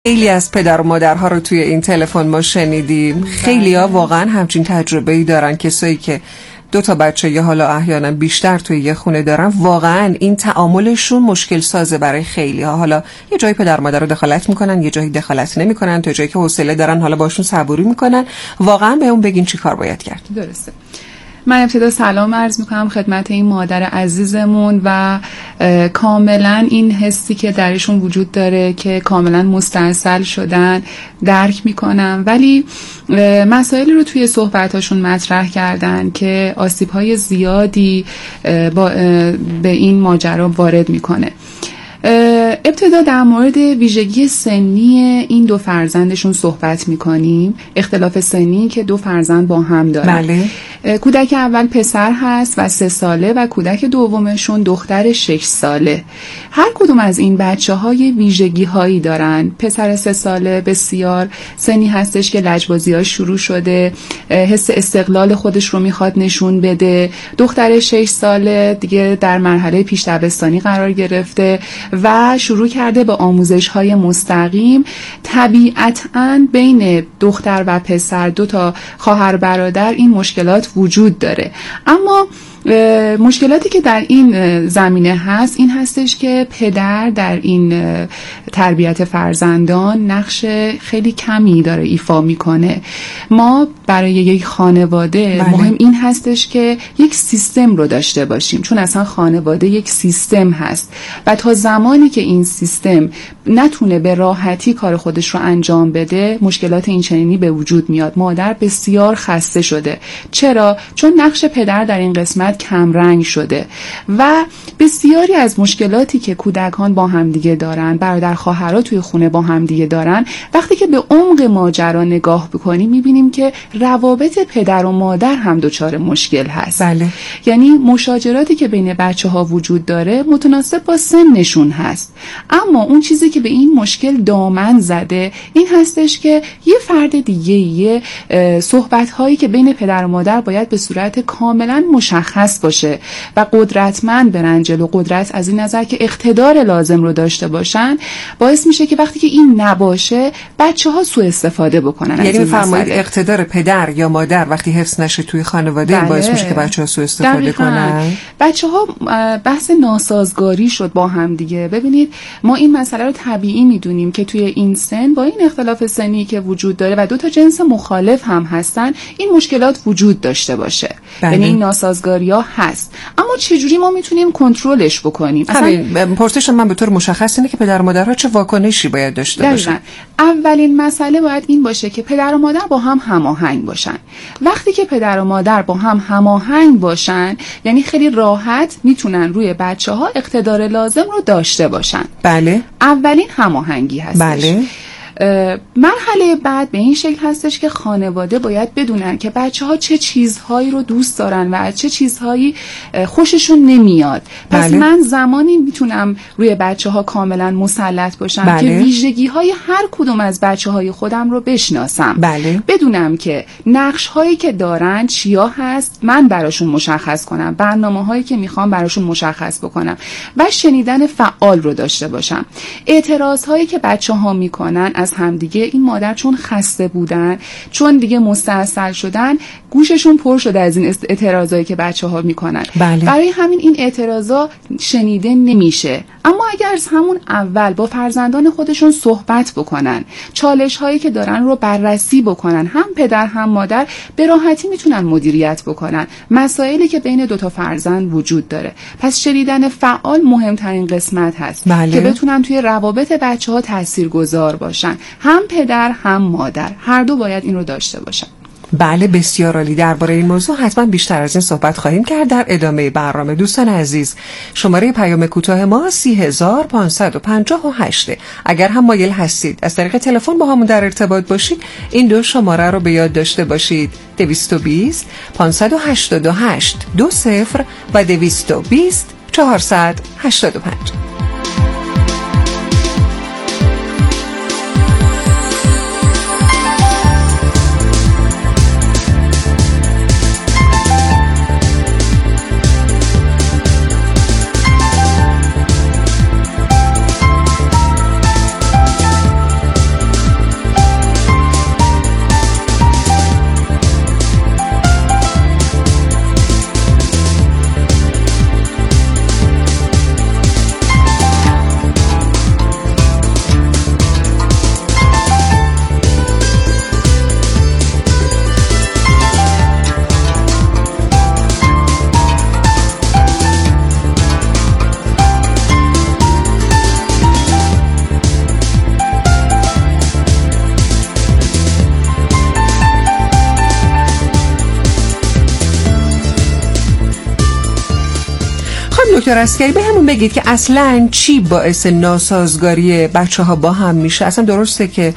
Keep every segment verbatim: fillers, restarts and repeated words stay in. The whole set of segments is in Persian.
خیلی از پدر و مادرها رو توی این تلفن ما شنیدیم. خیلی ها واقعا همچین تجربه‌ای دارن. کسایی که دو تا بچه یا حالا احیانا بیشتر توی یه خونه دارن، واقعا این تعاملشون مشکل سازه برای خیلی ها. حالا یه جایی پدر و مادر رو دخالت میکنن، یه جایی دخالت نمیکنن، تا جایی که حوصله دارن حالا باشون صبوری میکنن. واقعا بهمون بگین چی کار باید کرد. درسته. من ابتدا سلام عرض میکنم خدمت این مادر عزیزمون و کاملا این حسی که درشون وجود داره که کاملا مستاصل شدن درک میکنم، ولی مسائلی رو توی صحبتاشون مطرح کردن که آسیب‌های زیادی به این ماجرا وارد میکنه. ابتدا در مورد ویژگی سنی این دو فرزندشون صحبت میکنیم، اختلاف سنی که دو فرزند با هم دارن. بله. کودک اول پسر هست و سه ساله و کودک دومشون دختر شش ساله. هر کدوم از این بچه های ویژگی هایی دارن. پسر سه ساله بسیار سنی هستش که لجبازی ها شروع شده، حس استقلال خودش رو میخواد نشون بده. دختر شش ساله دیگه در مرحله پیش دبستانی قرار گرفته و شروع کرده به آموزش های مستقیم. طبیعتاً بین دختر و پسر، دو تا خواهر برادر، این مشکلات وجود داره. اما مشکلاتی که در این زمینه هست این هستش که پدر در این تربیت فرزندان نقش خیلی کمی داره ایفا میکنه. ما برای یک خانواده بله. مهم این هستش که یک سیستم رو داشته باشیم، چون اصلا خانواده یک سیستم هست و تا زمانی که این سیستم نتونه به راحتی کار خودش رو انجام بده، مشکلات این چنینی به وجود میاد. مادر بسیار خسته شده. چرا؟ چون نقش پدر در این قسمت کم رنگ شده و بسیاری از مشکلاتی که کودکان با همدیگه دارن، برادر خواهرها توی خونه با همدیگه دارن، وقتی که به عمق ماجرا نگاه بکنیم میبینیم که روابط پدر و مادر هم دچار مشکل هست. بله. یعنی مشاجراتی که بین بچه ها وجود داره متناسب با سنشون هست، اما اون چیزی که به این مشکل دامن زده این هستش که یه فرد دیگه، یه صحبت هایی که بین پدر و مادر باید به صورت کاملا مشخص باشه و قدرتمند برن جلو، قدرت از این نظر که اقتدار لازم رو داشته باشن، باعث میشه که وقتی که این نباشه بچه ها سوء استفاده بکنن. یعنی میفرمایید اقتدار پدر یا مادر وقتی حفظ نشه توی خانواده بله. باعث میشه که بچه ها سوء استفاده دقیقاً. کنن. بچه ها بحث ناسازگاری شد با هم دیگه. ببینید ما این مسئله رو طبیعی میدونیم که توی این سن با این اختلاف سنی که وجود داره و دو تا جنس مخالف هم هستن، این مشکلات وجود داشته باشه. بله. یعنی این ناسازگاری‌ها هست، اما چجوری ما میتونیم کنترلش بکنیم؟ همین پرسش من به طور مشخص اینه که پدر و مادرها چه واکنشی باید داشته باشن. اولین مسئله باید این باشه که پدر و مادر با هم هماهنگ باشن. وقتی که پدر و مادر با هم هماهنگ باشن، یعنی خیلی راحت میتونن روی بچه‌ها اقتدار لازم رو داشته باشن. بله. اولین هماهنگی هستش. بله. مرحله بعد به این شکل هستش که خانواده باید بدونن که بچه ها چه چیزهایی رو دوست دارن و از چه چیزهایی خوششون نمیاد. پس بله. من زمانی میتونم روی بچه ها کاملا مسلط باشم بله. که ویژگی های هر کدوم از بچه های خودم رو بشناسم. بله. بدونم که نقش هایی که دارن چیا هست، من براشون مشخص کنم، برنامه هایی که میخوام براشون مشخص بکنم و شنیدن فعال رو داشته باشم. اعتراض هایی که بچه ها میکنن از همدیگه، این مادر چون خسته بودن، چون دیگه مستاصل شدن، گوششون پر شده از این اعتراضایی که بچه‌ها میکنن. بله. برای همین این اعتراضا شنیده نمیشه. اما اگر از همون اول با فرزندان خودشون صحبت بکنن، چالش هایی که دارن رو بررسی بکنن، هم پدر هم مادر به راحتی میتونن مدیریت بکنن مسائلی که بین دو تا فرزند وجود داره. پس شنیدن فعال مهمترین قسمت هست. بله. که بتونن توی روابط بچه‌ها تاثیرگذار باشن. هم پدر هم مادر هر دو باید این رو داشته باشن. بله، بسیار عالی. درباره این موضوع حتما بیشتر از این صحبت خواهیم کرد در ادامه برنامه. دوستان عزیز، شماره پیام کوتاه ما سی هزار پانصد و پنجاه و هشت. اگر هم مایل هستید از طریق تلفن با همون در ارتباط باشید، این دو شماره رو به یاد داشته باشید: دویست و بیست پانصد و هشتاد و هشت دو صفر و دویست و بیست چهارصد و هشتاد و پنج. دکتر عسکری به همون بگید که اصلاً چی باعث ناسازگاری بچه ها با هم میشه؟ اصلا درسته که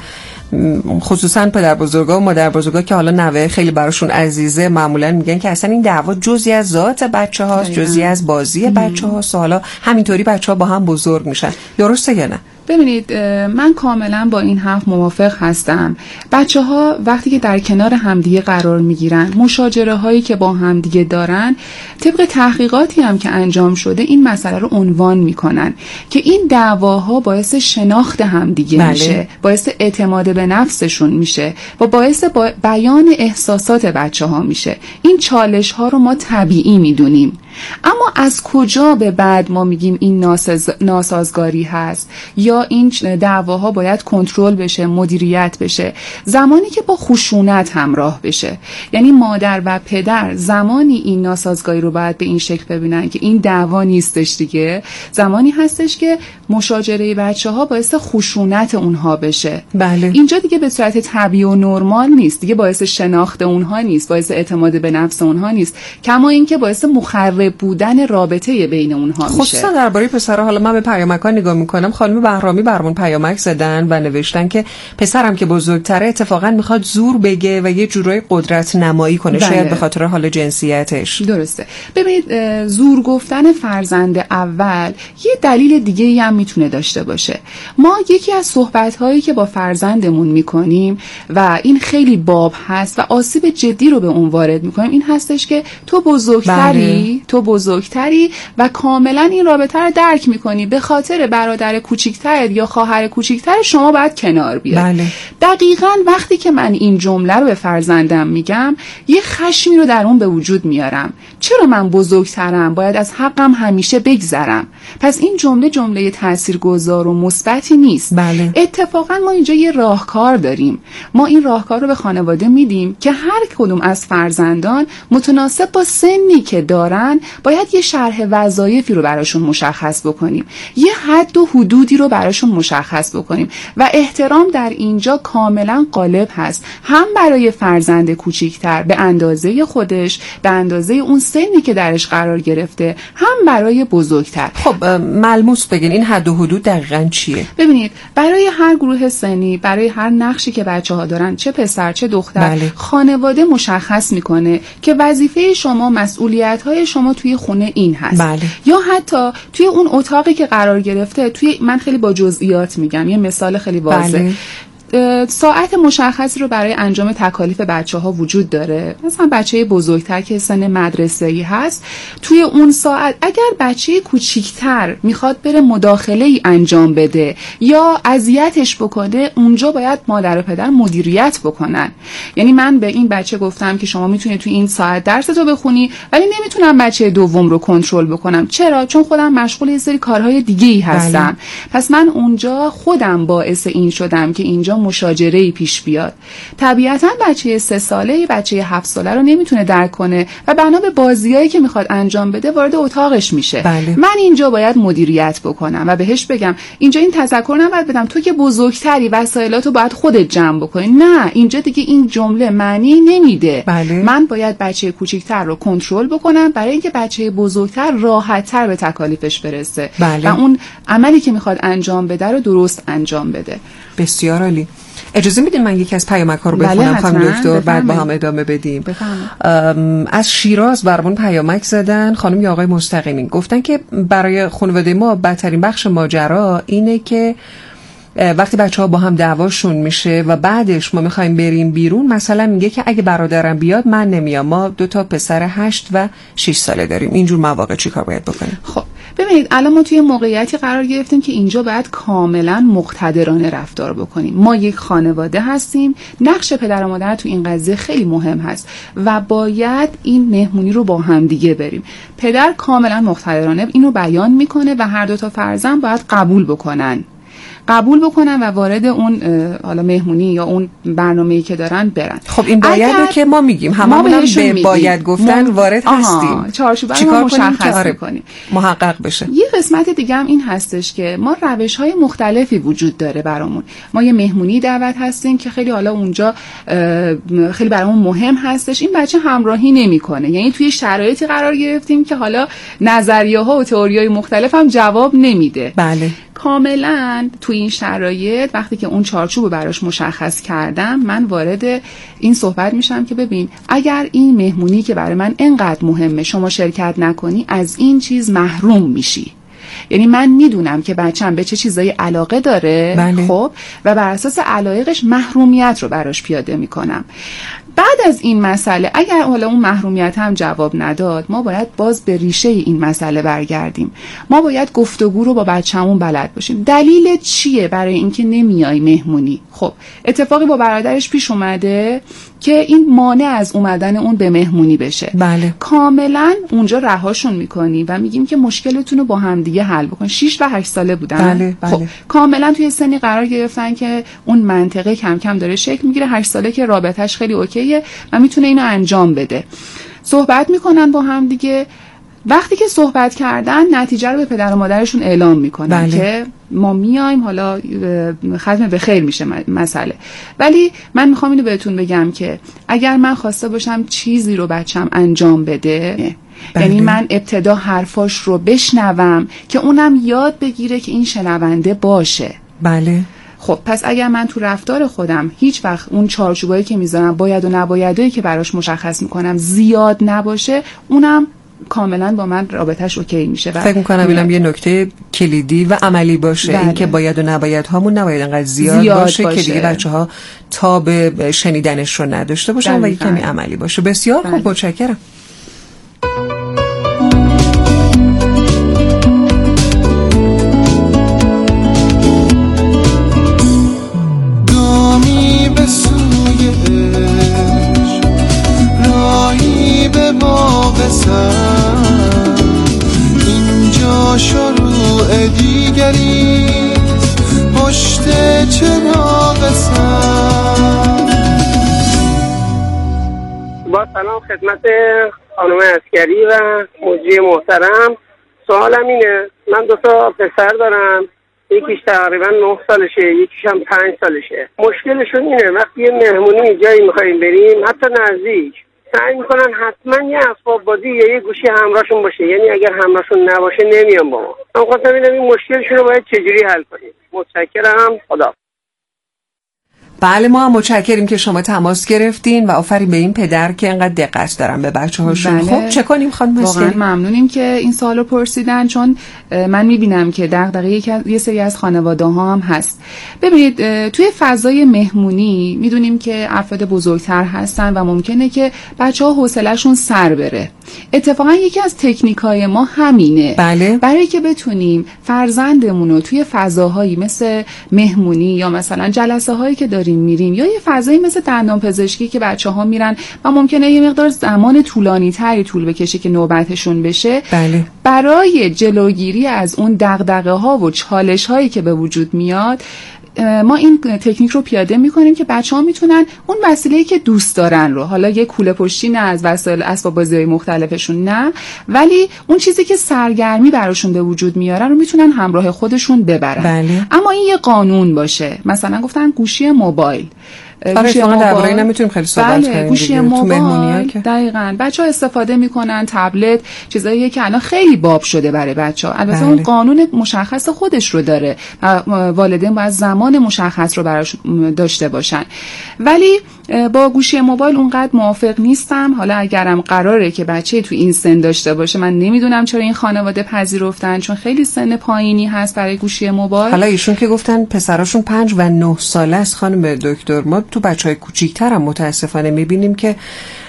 خصوصا پدر بزرگا و مادر بزرگا که حالا نوه خیلی براشون عزیزه معمولا میگن که اصلا این دعوا جزئی از ذات بچه هاست، جزئی از بازی بچه هاست، حالا همینطوری بچه ها با هم بزرگ میشن. درسته یا نه؟ ببینید من کاملا با این حرف موافق هستم. بچه ها وقتی که در کنار همدیگه قرار میگیرن، مشاجره هایی که با همدیگه دارن، طبق تحقیقاتی هم که انجام شده این مسئله رو عنوان میکنن که این دعواها باعث شناخت همدیگه بله. میشه، باعث اعتماد به نفسشون میشه و باعث با بیان احساسات بچه ها میشه. این چالش ها رو ما طبیعی میدونیم، اما از کجا به بعد ما میگیم این ناساز... ناسازگاری هست یا این دعواها باید کنترل بشه، مدیریت بشه؟ زمانی که با خشونت همراه بشه. یعنی مادر و پدر زمانی این ناسازگاری رو باید به این شکل ببینن که این دعوا نیستش دیگه، زمانی هستش که مشاجره بچه ها باعث خشونت اونها بشه. بله. اینجا دیگه به صورت طبیعی و نرمال نیست دیگه، باعث شناخت اونها نیست، باعث اعتماد به نفس اونها نیست، کما اینکه باعث مخرب بودن رابطه بین اونها میشه. خصوصا درباره پسرها. حالا من به پیامک‌ها نگاه میکنم، خانم بهرامی برامون پیامک زدن و نوشتن که پسرم که بزرگتره اتفاقا میخواد زور بگه و یه جورای قدرت نمایی کنه. بله. شاید به خاطر حال جنسیتش. درسته. ببینید زور گفتن فرزند اول یه دلیل دیگه ای هم میتونه داشته باشه. ما یکی از صحبت‌هایی که با فرزندمون میکنیم و این خیلی باب هست و آسیب جدی رو به اون وارد میکنیم این هستش که تو بزرگتری، بله. تو بزرگتری و کاملا این رابطه رو درک میکنی، به خاطر برادر کوچیکتر یا خواهر کوچیکتر شما باید کنار بیای. بله. دقیقاً وقتی که من این جمله رو به فرزندم میگم یه خشمی رو در اون به وجود میارم. چرا من بزرگترم باید از حقم همیشه بگذرم؟ پس این جمله جمله تاثیرگذار و مثبتی نیست. بله. اتفاقاً ما اینجا یه راهکار داریم. ما این راهکار رو به خانواده میدیم که هر کدوم از فرزندان متناسب با سنی که دارن باید یه شرح وظایفی رو براشون مشخص بکنیم، یه حد و حدودی رو براشون مشخص بکنیم و احترام در اینجا کاملا غالب هست، هم برای فرزند کوچیکتر به اندازه خودش، به اندازه اون سنی که درش قرار گرفته، هم برای بزرگتر. خب ملموس بگین این حد و حدود دقیقاً چیه؟ ببینید برای هر گروه سنی، برای هر نقشی که بچه‌ها دارن، چه پسر چه دختر، بله. خانواده مشخص میکنه که وظیفه شما، مسئولیت‌های شما توی خونه این هست. بله. یا حتی توی اون اتاقی که قرار گرفته، توی من خیلی با جزئیات میگم، یه مثال خیلی واضح. بله. ساعت مشخصی رو برای انجام تکالیف بچه ها وجود داره. مثلا بچه بزرگتر که سن مدرسه‌ای هست، توی اون ساعت اگر بچه کوچیکتر میخواد بره مداخله ای انجام بده یا اذیتش بکنه، اونجا باید مادر و پدر مدیریت بکنن. یعنی من به این بچه گفتم که شما میتونی توی این ساعت درستو بخونی، ولی نمیتونم بچه دوم رو کنترل بکنم. چرا؟ چون خودم مشغول یه سری کارهای دیگه ای هستم. بله. پس من اونجا خودم باعث این شدم که اینجا مشاجره‌ای پیش بیاد. طبیعتاً بچه سه ساله، بچه هفت ساله رو نمیتونه درک کنه و بنا به بازیایی که میخواد انجام بده وارد اتاقش میشه. بله. من اینجا باید مدیریت بکنم و بهش بگم اینجا این تذکر نباید بدم تو که بزرگتری وسایلاتو باید خودت جمع بکنی. نه، اینجا دیگه این جمله معنی نمیده. بله. من باید بچه کوچیکتر رو کنترل بکنم برای اینکه بچه بزرگتر راحت‌تر به تکالیفش برسه. بله. و اون عملی که میخواد انجام بده رو درست انجام بده. بسیار عالی. اجازه میدین من یکی از پیامک‌ها رو بخونم؟ بله خانم دکتر بعد با هم ادامه بدیم. از شیراز برامون پیامک زدن خانم یا آقای مستقیمی، گفتن که برای خانواده ما بدترین بخش ماجرا اینه که وقتی بچه ها با هم دعواشون میشه و بعدش ما میخوایم بریم بیرون، مثلا میگه که اگه برادرم بیاد من نمیام. ما دو تا پسر هشت و شش ساله داریم. اینجور مواقع چی کار باید بکنیم؟ خب ببینید الان ما توی موقعیتی قرار گرفتیم که اینجا باید کاملا مقتدرانه رفتار بکنیم. ما یک خانواده هستیم، نقش پدر و مادر تو این قضیه خیلی مهم هست و باید این مهمونی رو با هم دیگه بریم. پدر کاملا مقتدرانه اینو بیان میکنه و هر دو تا فرزند باید قبول بکنن. قبول بکنن و وارد اون حالا مهمونی یا اون برنامه‌ای که دارن برن. خب این باید رو که ما میگیم هممون هم به میگیم. باید گفتن ما... وارد هستیم. چارچوب رو مشخص آره کنیم محقق بشه. یه قسمت دیگه هم این هستش که ما روش‌های مختلفی وجود داره برامون. ما یه مهمونی دعوت هستیم که خیلی حالا اونجا خیلی برامون مهم هستش، این بچه همراهی نمیکنه، یعنی توی شرایطی قرار گرفتیم که حالا نظریه‌ها و تئوری‌های مختلف هم جواب نمیده. بله. کاملا توی این شرایط وقتی که اون چارچوب رو براش مشخص کردم، من وارد این صحبت میشم که ببین اگر این مهمونی که برای من اینقدر مهمه شما شرکت نکنی، از این چیز محروم میشی. یعنی من میدونم که بچه‌م به چه چیزایی علاقه داره. بله. خب و بر اساس علایقش محرومیت رو براش پیاده میکنم. بعد از این مسئله اگر حالا اون محرومیت هم جواب نداد، ما باید باز به ریشه این مسئله برگردیم. ما باید گفتگو رو با بچه‌مون بلد باشیم. دلیل چیه برای اینکه نمیای مهمونی؟ خب اتفاقی با برادرش پیش اومده که این مانع از اومدن اون به مهمونی بشه. بله. کاملا اونجا رهاشون میکنیم و میگیم که مشکلتون رو با هم دیگه حل بکن. شش و هشت ساله بودن. بله. بله. خب کاملا توی سنی قرار گرفتن که اون منطقه کم کم داره شکل میگیره. هشت ساله که رابطش خیلی اوکیه و میتونه اینو انجام بده. صحبت میکنن با هم دیگه. وقتی که صحبت کردن نتیجه رو به پدر و مادرشون اعلام میکنن. بله. که ما میایم، حالا ختم به خیر میشه مسئله. ولی من میخوام اینو بهتون بگم که اگر من خواسته باشم چیزی رو بچم انجام بده، بله. یعنی من ابتدا حرفاش رو بشنوم که اونم یاد بگیره که این شنونده باشه. بله. خب پس اگر من تو رفتار خودم هیچ وقت اون چارچوبایی که میذارم باید و نبایدایی که براش مشخص میکنم زیاد نباشه، اونم کاملا با من رابطش اوکی میشه. فکر میکنم اینم یه نکته کلیدی و عملی باشه. بله. این که باید و نباید هامون نباید انقدر زیاد, زیاد باشه, باشه که دیگه بچه ها تاب شنیدنش رو نداشته باشن و یه کمی عملی باشه. بسیار بله. خوب، متشکرم. دامی به سوی عشق، راهی به باغ سر، اینجا شروع دیگریست پشت چراغ سر. با سلام خدمت خانم عسکری و مجری محترم. سوالم اینه، من دو تا پسر دارم، یکیش تقریبا نه سالشه، یکیش هم پنج سالشه. مشکلشون اینه وقتی یه مهمونی جایی میخواییم بریم، حتی نزدیک، سعی میکنن حتما یه اسباب بازی یا یه گوشی همراهشون باشه، یعنی اگر همراهشون نباشه نمیان با ما. من خواستم ببینم این مشکلشون رو باید چجوری حل کنیم. متشکرم. خدا. بله، ما هم متشکریم که شما تماس گرفتین و آفرین به این پدر که اینقدر دقت دارن به بچه‌هاشون. بله. خب چه کنیم خانم مسکری؟ واقعا ممنونیم که این سوالو پرسیدن، چون من میبینم که دغدغه یه سری از خانواده‌ها هم هست. ببینید توی فضای مهمونی میدونیم که افراد بزرگتر هستن و ممکنه که بچه‌ها حوصله‌شون سر بره. اتفاقا یکی از تکنیک‌های ما همینه. بله. برای که بتونیم فرزندمون رو توی فضاهایی مثل مهمونی یا مثلا جلسه‌هایی که داریم میریم یا یه فضایی مثل دندان پزشکی که بچه‌ها میرن و ممکنه یه مقدار زمان طولانی تری طول بکشه که نوبتشون بشه. بله. برای جلوگیری از اون دغدغه‌ها و چالش‌هایی که به وجود میاد، ما این تکنیک رو پیاده میکنیم که بچه‌ها میتونن اون وسیله‌ای که دوست دارن رو، حالا یه کوله پشتی نه از وسایل اسباب بازی‌های مختلفشون نه، ولی اون چیزی که سرگرمی براشون به وجود میارن رو میتونن همراه خودشون ببرن. بله. اما این یه قانون باشه. مثلا گفتن گوشی موبایل. آره اتفاقا درباره اینا میتونیم خیلی صحبت بله، کنیم. گوشی موبایل دقیقاً بچه‌ها استفاده میکنن، تبلت، چیزایی که الان خیلی باب شده برای بچه‌ها. البته بله. اون قانون مشخص خودش رو داره و والدین باید زمان مشخص رو براش داشته باشن. ولی با گوشی موبایل اونقدر موافق نیستم. حالا اگرم قراره که بچه تو این سن داشته باشه، من نمیدونم چرا این خانواده پذیرفتن، چون خیلی سن پایینی هست برای گوشی موبایل. حالا ایشون که گفتن پسراشون پنج و نه ساله است خانم دکتر، ما تو بچهای کوچیک‌تر هم متاسفانه میبینیم که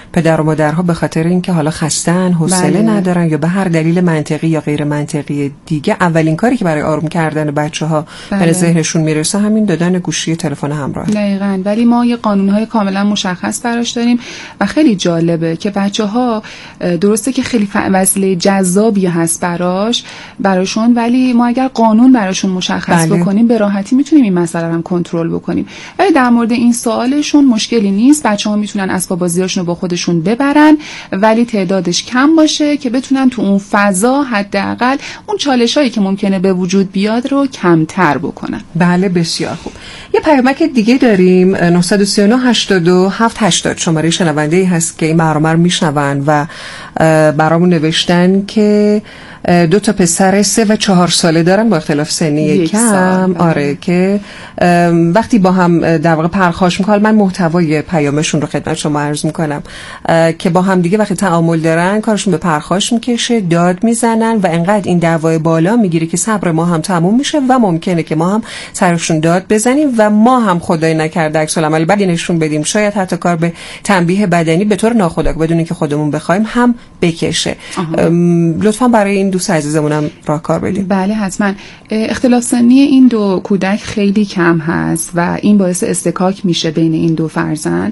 پدر و مادرها به خاطر اینکه حالا خستن، حوصله بله. ندارن یا به هر دلیل منطقی یا غیر منطقی دیگه، اولین کاری که برای آروم کردن بچه‌ها بله. به ذهنشون میرسه همین دادن گوشی تلفن همراه. دقیقاً. ولی ما یه قانون‌های کاملا مشخص براش داریم و خیلی جالبه که بچه‌ها درسته که خیلی وسیله جذابی هست براش براشون، ولی ما اگر قانون براشون مشخص بله. بکنیم به راحتی میتونیم این مسئله رو هم کنترل بکنیم. ولی در مورد این سوالشون مشکلی نیست، بچه‌ها میتونن اسباب بازیاشون رو با خودشون ببرن ولی تعدادش کم باشه که بتونن تو اون فضا حداقل اون چالشایی که ممکنه به وجود بیاد رو کمتر بکنن. بله بسیار خوب. یه پیامک دیگه داریم، نه سه نه هشت دو هفت هشتاد شماره شنونده‌ای هست که این برنامه رو میشنون و برامون نوشتن که دو تا پسر سه و چهار ساله دارن با اختلاف سنی کم. آره که وقتی با هم در واقع پرخاش میکنن، من محتوای پیامشون رو خدمت شما عرض میکنم که با هم دیگه وقتی تعامل دارن کارشون به پرخاش میکشه، داد میزنن و انقدر این دعوای بالا میگیره که صبر ما هم تموم میشه و ممکنه که ما هم سرشون داد بزنیم و ما هم خدای نکرده عکس العمل بدی نشون بدیم، شاید حتی کار به تنبیه بدنی به طور ناخودآگاه بدون اینکه خودمون بخوایم هم بکشه. لطفا برای این دوست عزیزمونم راهکار بدیم. بله حتما. اختلاف سنی این دو کودک خیلی کم هست و این باعث اصطکاک میشه بین این دو فرزند،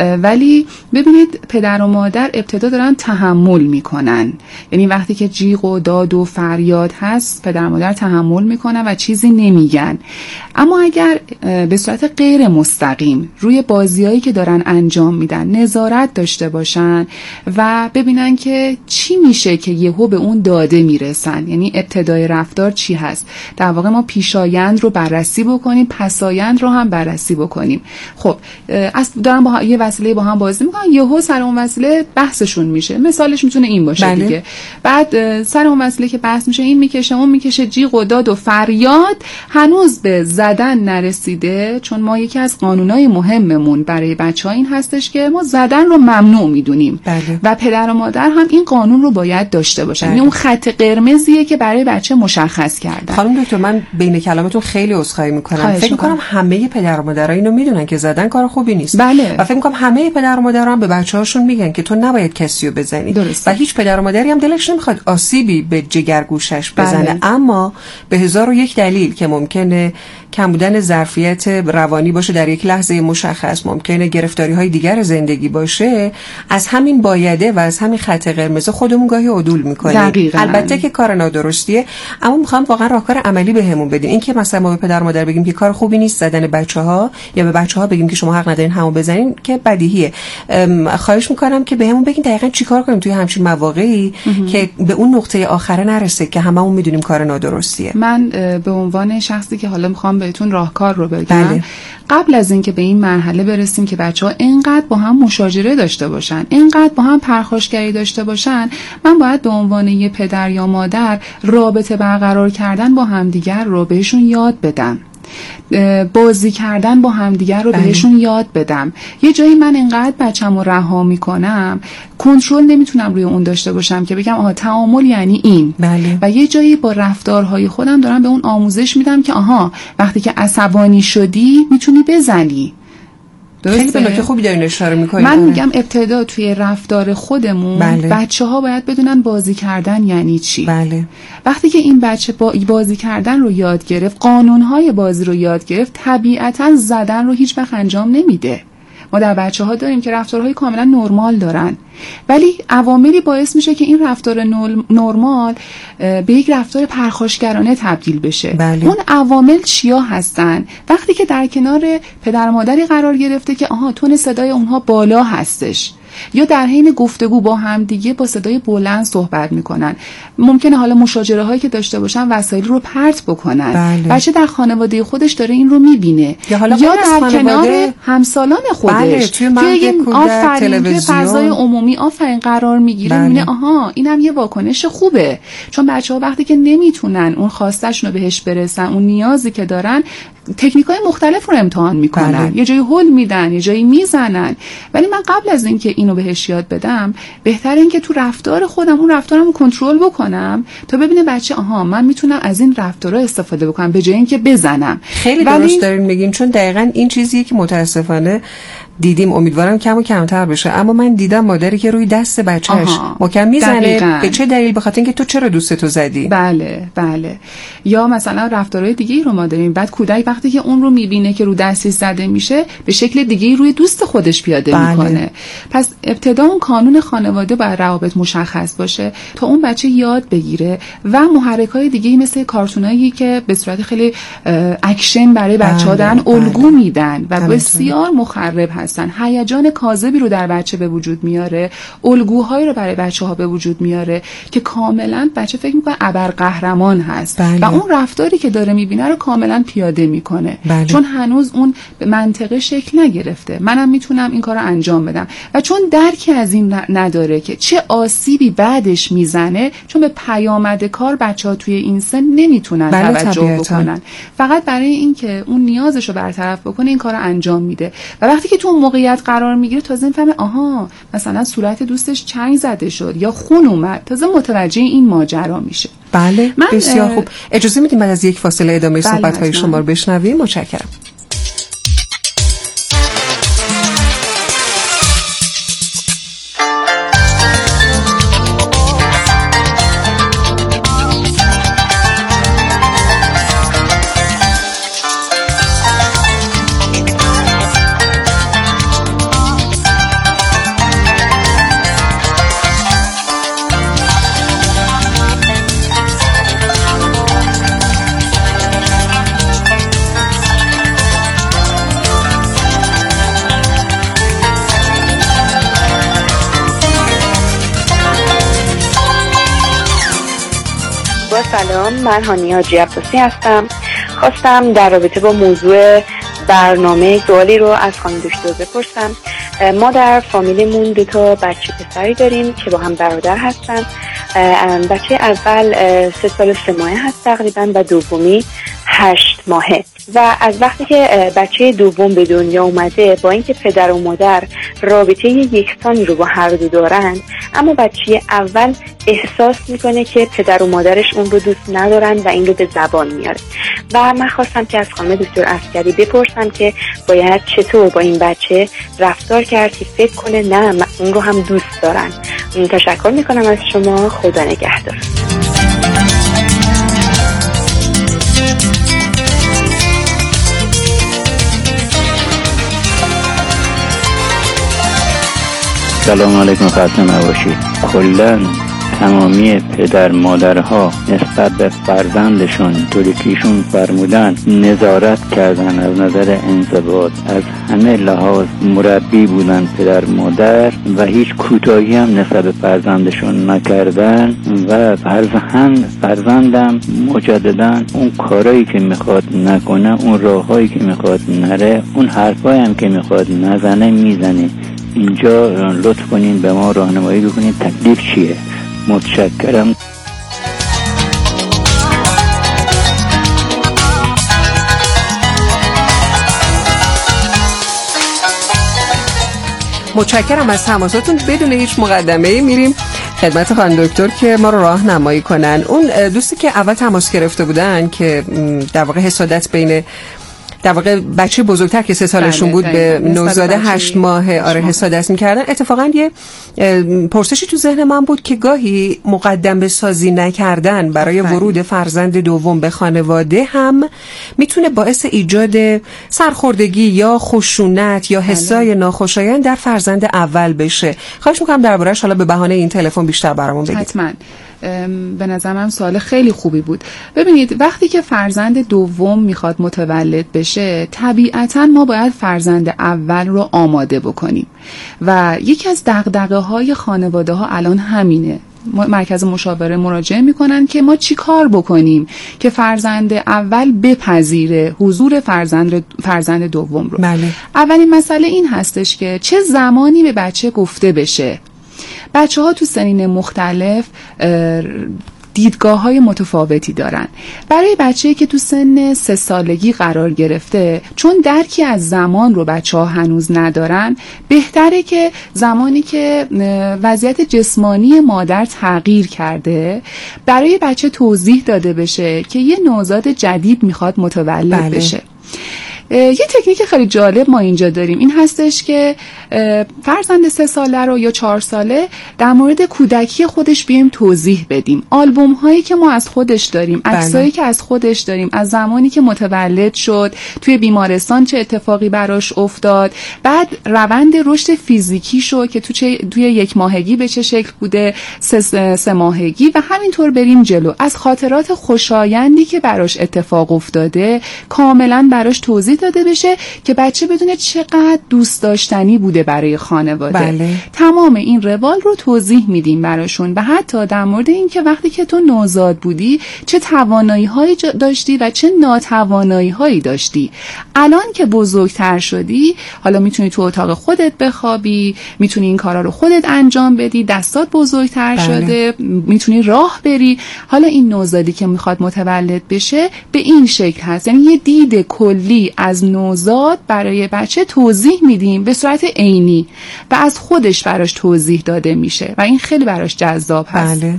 ولی ببینید پدر و مادر ابتدا دارن تحمل میکنن، یعنی وقتی که جیغ و داد و فریاد هست پدر و مادر تحمل میکنن و چیزی نمیگن. اما اگر به صورت غیر مستقیم روی بازیایی که دارن انجام میدن نظارت داشته باشن و ببینن که چی میشه که یهو به اون داده میرسن، یعنی ابتدای رفتار چی هست، در واقع ما پیشایند رو بررسی بکنیم، پسایند رو هم بررسی بکنیم. خب اصلا دارن با یه وسیله با هم بازی میکنن، یهو سر اون وسیله بحثشون میشه، مثالش میتونه این باشه. بله. دیگه بعد سر اون وسیله که بحث میشه این میکشه اون میکشه، جیغ و داد و فریاد، هنوز به زدن نرسیده، چون ما یکی از قانونای مهممون برای بچه‌ها این هستش که ما زدن رو ممنوع میدونیم. بله. و پدر و مادر هم این قانون رو باید داشته باشن. بله. اون خط قرمزیه که برای بچه مشخص کردن. خانم دکتر من بین کلامتون خیلی عذرخواهی میکنم، فکر میکنم همه پدر و مادرها اینو میدونن که زدن کار خوبی نیست. بله. و فکر میکنم همه پدر و مادرها هم به بچه‌هاشون میگن که تو نباید کسی رو بزنی. درسته. و هیچ پدر و مادری هم دلش نمیخواد آسیبی به جگرگوشش بزنه. بله. اما به هزار و یک دلیل که ممکنه کم بودن ظرفیت روانی باشه در یک لحظه مشخص، ممکنه گرفتاری‌های دیگر زندگی باشه، از همین بایده و از همین خط قرمز خودمون گاهی عدول میکنیم. البته که کار نادرستیه، اما میخوام واقعا راهکار عملی بهمون بدین. این که مثلا ما به پدر و مادر بگیم که کار خوبی نیست زدن بچه‌ها یا به بچه‌ها بگیم که شما حق ندارین همو بزنین که بدیهیه. خواهش میکنم که بهمون بگین دقیقاً چیکار کنیم توی همچین مواقعی که به اون نقطه آخره نرسه که هممون میدونیم کار نادرستیه. من به عنوان شخصی که حالا میخوام بهتون راهکار رو بگم، بله. قبل از اینکه به این مرحله برسیم که بچه‌ها اینقدر با هم مشاجره داشته باشن، اینقدر با هم پرخاشگری داشته باشن، من باید به عنوان یه پدر یا مادر رابطه برقرار کردن با همدیگر رو بهشون یاد بدم، بازی کردن با همدیگر رو بله. بهشون یاد بدم. یه جایی من اینقدر بچه‌مو رها میکنم، کنترل نمیتونم روی اون داشته باشم که بگم آها تعامل یعنی این. بله. و یه جایی با رفتارهای خودم دارم به اون آموزش میدم که آها وقتی که عصبانی شدی میتونی بزنی. خیلی به نکته خوبی دارین اشاره میکنید. من میگم ابتدا توی رفتار خودمون بله. بچه‌ها باید بدونن بازی کردن یعنی چی. بله. وقتی که این بچه با بازی کردن رو یاد گرفت، قانون‌های بازی رو یاد گرفت، طبیعتاً زدن رو هیچ وقت انجام نمیده. ما در بچه‌ها داریم که رفتارهای کاملا نرمال دارن، ولی عواملی باعث میشه که این رفتار نرمال به یک رفتار پرخاشگرانه تبدیل بشه. بله. اون عوامل چیا هستن؟ وقتی که در کنار پدر و مادری قرار گرفته که آها تون صدای اونها بالا هستش، یا در حین گفتگو با هم دیگه با صدای بلند صحبت میکنن، ممکنه حالا مشاجره هایی که داشته باشن وسایل رو پرت بکنن. بله. بچه در خانواده خودش داره این رو میبینه، یا, حالا یا در کنار همسالان خودش بله. توی یه آفرین توی فضای عمومی آفرین قرار میگیره. بله. میبینه آها اینم یه واکنش خوبه، چون بچه ها وقتی که نمیتونن اون خواستشون رو بهش برسن، اون نیازی که دارن، تکنیک‌های مختلف رو امتحان میکنن. بله. یه جایی هول میدن، یه جایی میزنن. ولی من قبل از اینکه اینو بهش یاد بدم، بهتره اینکه تو رفتار خودم اون رفتارمو کنترل بکنم تا ببینه بچه آها من میتونم از این رفتارا استفاده بکنم به جای اینکه بزنم. خیلی ولی... درست دارین میگین، چون دقیقاً این چیزیه که متاسفانه دیدیم، امیدوارم کم و کمتر بشه، اما من دیدم مادری که روی دست بچه‌ش محکم میزنه. به چه دلیل؟ به خاطر اینکه تو چرا دوستتو زدی. بله بله. یا مثلا رفتارهای دیگه رو ما داریم، بعد کودک وقتی که اون رو میبینه که رو دستی زده میشه به شکل دیگه روی دوست خودش پیاده بله. میکنه. پس ابتدا اون کانون خانواده باید روابط مشخص باشه تا اون بچه یاد بگیره و محرک‌های دیگه مثل کارتونایی که به صورت خیلی اکشن برای بچه‌ها دارن بله. الگو میدن و بسیار مخرب هستن، هیجان کاذبی رو در بچه به وجود میاره، الگوهایی رو برای بچه‌ها به وجود میاره که کاملا بچه فکر میکنه ابرقهرمان هست بله. و اون رفتاری که داره میبینه رو کاملا پیاده میکنه بله. چون هنوز اون منطقه شکل نگرفته. منم میتونم این کار رو انجام بدم و چون درکی از این نداره که چه آسیبی بعدش میزنه، چون به پیامد کار بچه‌ها توی این سن نمیتونن بله توجه طبیعتا. بکنن، فقط برای اینکه اون نیازش رو برطرف بکنه این کار رو انجام میده و وقتی که تو اون موقعیت قرار میگیره تازه میفهمه آها مثلا صورت دوستش چنگ زده شد یا خون اومد، تازه متوجه این ماجرا میشه. بله بسیار خوب. اجازه میدیم بعد از یک فاصله ادامه بله صحبت‌های شما رو بشنویم. متشکرم. سلام، من هانیه حاجی عباسی هستم. خواستم در رابطه با موضوع برنامه سوالی رو از خانم دکتر بپرسم. ما در فامیلمون دو تا بچه پسری داریم که با هم برادر هستن. بچه اول سه سال و سه ماهه هست تقریبا و دومی هشت ماهه و از وقتی که بچه دوم به دنیا اومده با اینکه پدر و مادر رابطه یکسانی رو با هر دو دارن، اما بچه اول احساس میکنه که پدر و مادرش اون رو دوست ندارن و این رو به زبان میاره و من خواستم که از خانم دکتر عسکری بپرسم که باید چطور با این بچه رفتار کرد که فکر کنه نه اون رو هم دوست دارن. تشکر میکنم از شما. خدا نگهدار. سلام علیکم، خسته نباشید. کلاً تمامی پدر مادرها نسبت به فرزندشون طوری که ایشون فرمودن نظارت کردن، از نظر انضباط از همه لحاظ مربی بودن پدر مادر و هیچ کوتاهی هم نسبت به فرزندشون نکردن و فرزند فرزندم مجددا اون کارایی که میخواد نکنه، اون راههایی که میخواد نره، اون حرفایی هم که میخواد نزنه میزنه. اینجا لطف کنین به ما راهنمایی بکنین تکلیف چیه؟ متشکرم. متشکرم از تماساتون. بدون هیچ مقدمه‌ای میریم خدمت خانم دکتر که ما رو راهنمایی کنن. اون دوستی که اول تماس گرفته بودن که در واقع حسادت بین در واقع بچه بزرگتر که سه سالشون بود به نوزاده هشت ماه آره حسادت می‌کردن، اتفاقا یه پرسشی تو ذهن من بود که گاهی مقدمه سازی نکردن برای ورود فرزند دوم به خانواده هم میتونه باعث ایجاد سرخوردگی یا خشونت یا حسای ناخوشایند در فرزند اول بشه. خواهش می‌کنم درباره‌اش حالا به بهانه این تلفن بیشتر برامون بگید. حتماً. به نظرم سوال خیلی خوبی بود. ببینید وقتی که فرزند دوم میخواد متولد بشه، طبیعتاً ما باید فرزند اول رو آماده بکنیم و یکی از دغدغه‌های خانواده ها الان همینه. مرکز مشاوره مراجعه میکنن که ما چی کار بکنیم که فرزند اول بپذیره حضور فرزند فرزند دوم رو. بله. اولین مسئله این هستش که چه زمانی به بچه گفته بشه. بچه ها تو سنین مختلف دیدگاه های متفاوتی دارن. برای بچه‌ای که تو سن سه سالگی قرار گرفته، چون درکی از زمان رو بچه ها هنوز ندارن، بهتره که زمانی که وضعیت جسمانی مادر تغییر کرده برای بچه توضیح داده بشه که یه نوزاد جدید میخواد متولد بله. بشه. یه تکنیک خیلی جالب ما اینجا داریم، این هستش که فرزند سه ساله رو یا چهار ساله در مورد کودکی خودش بیایم توضیح بدیم. آلبوم هایی که ما از خودش داریم، عکسایی که از خودش داریم، از زمانی که متولد شد، توی بیمارستان چه اتفاقی براش افتاد، بعد روند رشد فیزیکی شو که تو چه توی یک ماهگی به چه شکل بوده، سه, سه ماهگی و همینطور بریم جلو. از خاطرات خوشایندی که براش اتفاق افتاده کاملا براش توضیح داده بشه که بچه بدونه چقدر دوست داشتنی بوده برای خانواده. بله. تمام این روال رو توضیح میدیم براشون و حتی در مورد این که وقتی که تو نوزاد بودی چه توانایی هایی داشتی و چه ناتوانایی هایی داشتی. الان که بزرگتر شدی حالا میتونی تو اتاق خودت بخوابی، میتونی این کارا رو خودت انجام بدی، دستات بزرگتر بله. شده، میتونی راه بری. حالا این نوزادی که میخواد متولد بشه به این شکل هست، یعنی یه دید کلی از نوزاد برای بچه توضیح میدیم به صورت عینی و از خودش براش توضیح داده میشه و این خیلی براش جذاب هست. بله.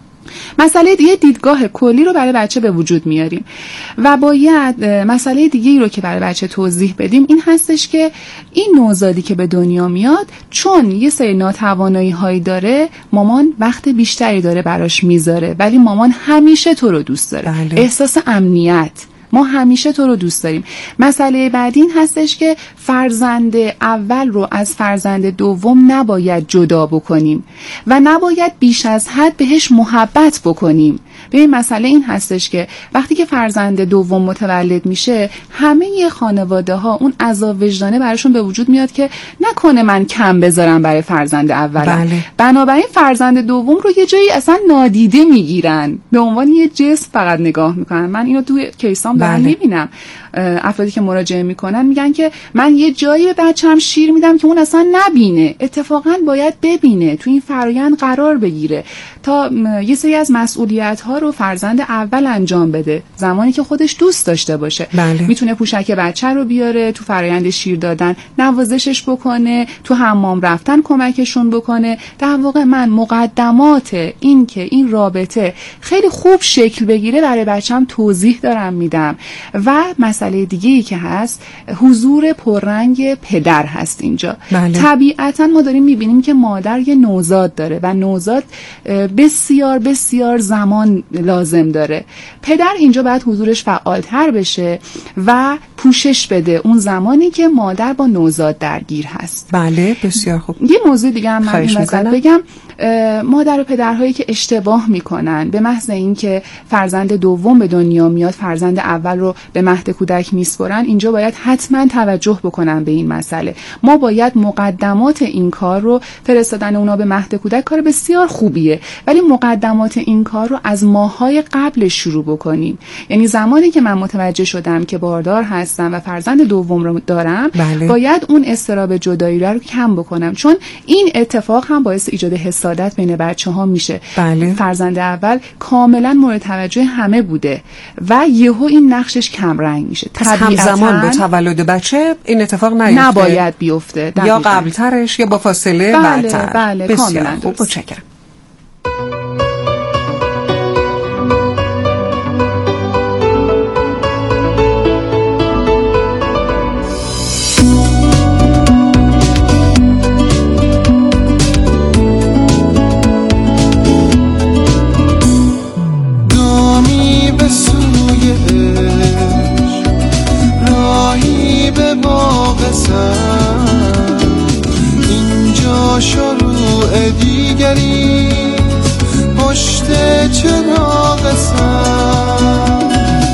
مسئله دیگه دیدگاه کلی رو برای بچه به وجود میاریم و باید مسئله دیگه رو که برای بچه توضیح بدیم این هستش که این نوزادی که به دنیا میاد چون یه سری ناتوانایی هایی داره، مامان وقت بیشتری داره براش میذاره ولی مامان همیشه تو رو دوست داره. بله. احساس امنیت، ما همیشه تو رو دوست داریم. مسئله بعدی این هستش که فرزند اول رو از فرزند دوم نباید جدا بکنیم و نباید بیش از حد بهش محبت بکنیم. ببین مسئله این هستش که وقتی که فرزند دوم متولد میشه همه خانواده ها اون عذاب وجدانه براشون به وجود میاد که نکنه من کم بذارم برای فرزند اولم. بله. بنابراین فرزند دوم رو یه جایی اصلا نادیده میگیرن، به عنوان یه جسم فقط نگاه میکنن. من اینو توی کیسام دارم بله. میبینم افرادی که مراجعه میکنن میگن که من یه جایی به بچه‌م شیر میدم که اون اصلا نبینه، اتفاقا باید ببینه، تو این فرآیند قرار بگیره تا یه سری از مسئولیت‌ها رو فرزند اول انجام بده زمانی که خودش دوست داشته باشه. بله. میتونه پوشک بچه رو بیاره، تو فرآیند شیر دادن نوازشش بکنه، تو حمام رفتن کمکشون بکنه. در واقع من مقدمات این که این رابطه خیلی خوب شکل بگیره برای بچه‌م توضیح دارم میدم. و مسئله دیگه‌ای که هست حضور پررنگ پدر هست اینجا. بله. طبیعتاً ما داریم میبینیم که مادر یه نوزاد داره و نوزاد بسیار بسیار زمان لازم داره. پدر اینجا باید حضورش فعالتر بشه و پوشش بده اون زمانی که مادر با نوزاد درگیر هست. بله بسیار خوب. یه موضوع دیگه هم من این وسط بگم، مادر و پدرهایی که اشتباه میکنن به محض اینکه فرزند دوم به دنیا میاد فرزند اول رو به مهد کودک میسپرن، اینجا باید حتما توجه بکنن به این مسئله. ما باید مقدمات این کار رو، فرستادن اونا به مهد کودک کار بسیار خوبیه، ولی مقدمات این کار رو از ماهای قبل شروع بکنیم. یعنی زمانی که من متوجه شدم که باردار هستم و فرزند دوم رو دارم بله. باید اون اضطراب جدایی رو کم بکنم، چون این اتفاق هم باعث ایجاد حسادت بین بچه‌ها میشه. بله. فرزند اول کاملا مورد توجه همه بوده و یهو این نقشش کم رنگ میشه. پس همزمان با تولد بچه این اتفاق نیفته، نباید بیفته، یا قبلترش یا با فاصله بله، بعدتر. بله بسیار کاملا خوب، متشکرم. اینجا شروع دیگری پشت چراغ سر.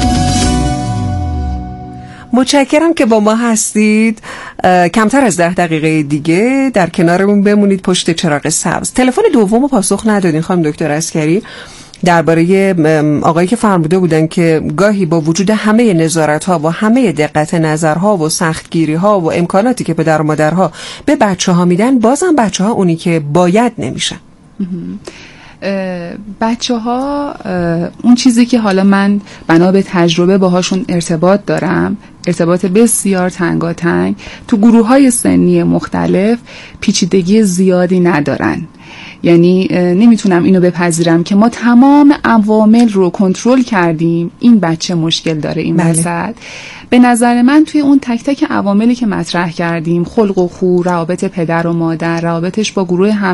متشکرم که با ما هستید. کمتر از ده دقیقه دیگه در کنارمون بمونید پشت چراغ سبز. تلفن دومو پاسخ ندادین خانم دکتر عسکری، درباره آقایی که فرموده بودن که گاهی با وجود همه نظارت‌ها و همه دقت نظرها و سختگیری‌ها و امکاناتی که پدر و مادرها به بچه‌ها میدن، بازم بچه‌ها اونی که باید نمیشن. بچه ها اون چیزی که حالا من بنا به تجربه باهاشون ارتباط دارم، ارتباط بسیار تنگاتنگ، تو گروه های سنی مختلف پیچیدگی زیادی ندارن. یعنی نمیتونم اینو بپذیرم که ما تمام عوامل رو کنترل کردیم، این بچه مشکل داره این بله. وسط. به نظر من توی اون تک تک عواملی که مطرح کردیم، خلق و خو، روابط پدر و مادر، روابطش با گروه هم